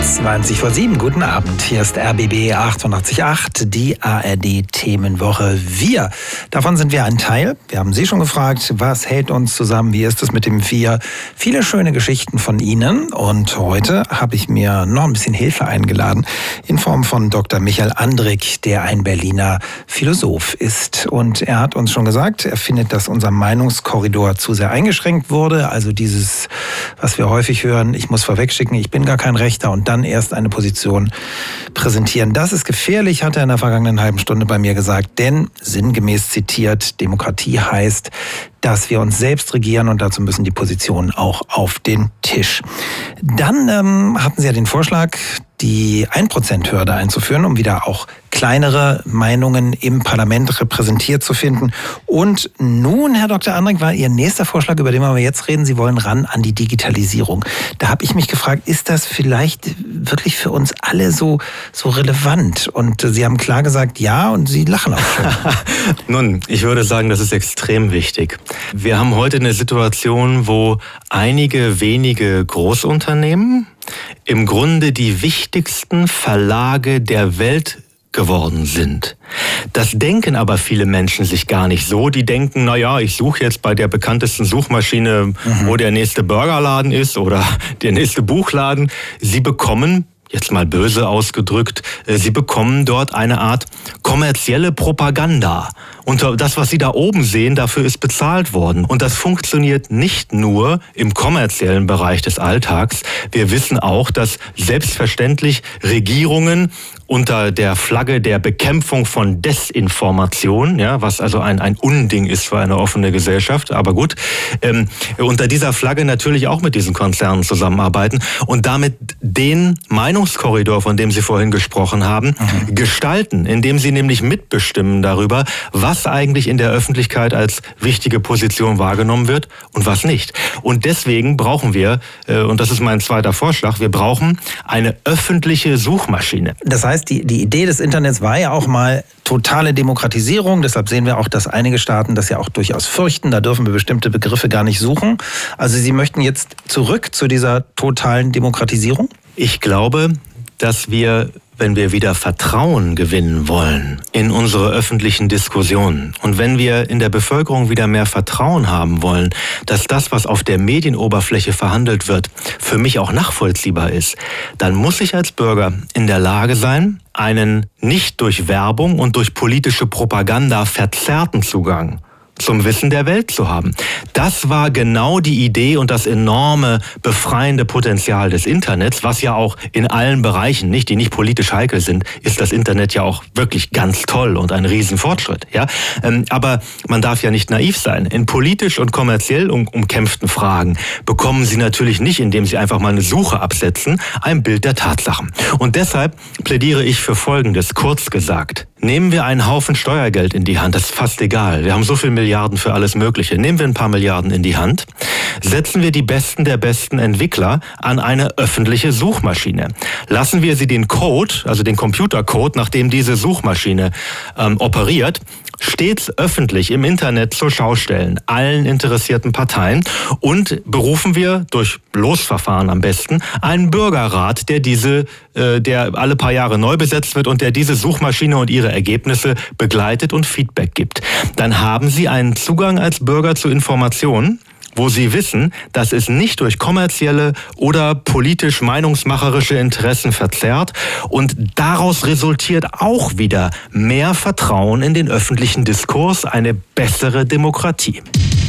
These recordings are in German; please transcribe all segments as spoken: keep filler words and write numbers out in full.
zwanzig vor sieben, guten Abend. Hier ist R B B achtundachtzig Komma acht, die A R D-Themenwoche. Wir, davon sind wir ein Teil. Wir haben Sie schon gefragt, was hält uns zusammen, wie ist es mit dem Wir? Viele schöne Geschichten von Ihnen. Und heute habe ich mir noch ein bisschen Hilfe eingeladen in Form von Doktor Michael Andrik, der ein Berliner Philosoph ist. Und er hat uns schon gesagt, er findet, dass unser Meinungskorridor zu sehr eingeschränkt wurde. Also dieses, was wir häufig hören, ich muss vorwegschicken, ich bin gar kein Rechter und dann erst eine Position präsentieren. Das ist gefährlich, hat er in der vergangenen halben Stunde bei mir gesagt, denn sinngemäß zitiert, Demokratie heißt, dass wir uns selbst regieren und dazu müssen die Positionen auch auf den Tisch. Dann ähm, hatten Sie ja den Vorschlag, die ein Prozent Hürde einzuführen, um wieder auch kleinere Meinungen im Parlament repräsentiert zu finden. Und nun, Herr Doktor Andrik, war Ihr nächster Vorschlag, über den wir jetzt reden. Sie wollen ran an die Digitalisierung. Da habe ich mich gefragt, ist das vielleicht wirklich für uns alle so, so relevant? Und Sie haben klar gesagt, ja, und Sie lachen auch schon. Nun, ich würde sagen, das ist extrem wichtig. Wir haben heute eine Situation, wo einige wenige Großunternehmen im Grunde die wichtigsten Verlage der Welt geworden sind. Das denken aber viele Menschen sich gar nicht so. Die denken, na ja, ich suche jetzt bei der bekanntesten Suchmaschine, mhm. wo der nächste Burgerladen ist oder der nächste Buchladen. Sie bekommen, jetzt mal böse ausgedrückt, Sie bekommen dort eine Art kommerzielle Propaganda. Und das, was Sie da oben sehen, dafür ist bezahlt worden. Und das funktioniert nicht nur im kommerziellen Bereich des Alltags. Wir wissen auch, dass selbstverständlich Regierungen unter der Flagge der Bekämpfung von Desinformation, ja, was also ein, ein Unding ist für eine offene Gesellschaft, aber gut, ähm, unter dieser Flagge natürlich auch mit diesen Konzernen zusammenarbeiten und damit den Meinungskorridor, von dem Sie vorhin gesprochen haben, mhm. gestalten, indem sie nämlich mitbestimmen darüber, was eigentlich in der Öffentlichkeit als wichtige Position wahrgenommen wird und was nicht. Und deswegen brauchen wir, äh, und das ist mein zweiter Vorschlag, wir brauchen eine öffentliche Suchmaschine. Das heißt, Die, die Idee des Internets war ja auch mal totale Demokratisierung. Deshalb sehen wir auch, dass einige Staaten das ja auch durchaus fürchten. Da dürfen wir bestimmte Begriffe gar nicht suchen. Also Sie möchten jetzt zurück zu dieser totalen Demokratisierung? Ich glaube, dass wir, wenn wir wieder Vertrauen gewinnen wollen in unsere öffentlichen Diskussionen und wenn wir in der Bevölkerung wieder mehr Vertrauen haben wollen, dass das, was auf der Medienoberfläche verhandelt wird, für mich auch nachvollziehbar ist, dann muss ich als Bürger in der Lage sein, einen nicht durch Werbung und durch politische Propaganda verzerrten Zugang zum Wissen der Welt zu haben. Das war genau die Idee und das enorme befreiende Potenzial des Internets, was ja auch in allen Bereichen, nicht, die nicht politisch heikel sind, ist das Internet ja auch wirklich ganz toll und ein Riesenfortschritt. Ja? Aber man darf ja nicht naiv sein. In politisch und kommerziell um, umkämpften Fragen bekommen Sie natürlich nicht, indem Sie einfach mal eine Suche absetzen, ein Bild der Tatsachen. Und deshalb plädiere ich für Folgendes, kurz gesagt. Nehmen wir einen Haufen Steuergeld in die Hand, das ist fast egal. Wir haben so viel Milliarden für alles Mögliche. Nehmen wir ein paar Milliarden in die Hand, setzen wir die Besten der besten Entwickler an eine öffentliche Suchmaschine. Lassen wir sie den Code, also den Computercode, nach dem diese Suchmaschine ähm, operiert, stets öffentlich im Internet zur Schau stellen, allen interessierten Parteien und berufen wir durch Losverfahren am besten einen Bürgerrat, der diese, äh, der alle paar Jahre neu besetzt wird und der diese Suchmaschine und ihre Ergebnisse begleitet und Feedback gibt. Dann haben Sie einen Zugang als Bürger zu Informationen, wo Sie wissen, dass es nicht durch kommerzielle oder politisch meinungsmacherische Interessen verzerrt und daraus resultiert auch wieder mehr Vertrauen in den öffentlichen Diskurs, eine bessere Demokratie.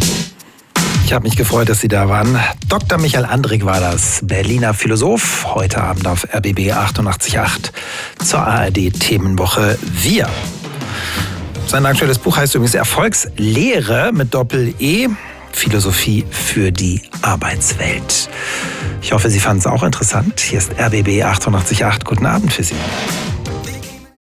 Ich habe mich gefreut, dass Sie da waren. Doktor Michael Andrik war das, Berliner Philosoph, heute Abend auf R B B achtundachtzig Komma acht zur A R D-Themenwoche Wir. Sein aktuelles Buch heißt übrigens Erfolgslehre mit Doppel-E. Philosophie für die Arbeitswelt. Ich hoffe, Sie fanden es auch interessant. Hier ist R B B achtundachtzig Komma acht. Guten Abend für Sie.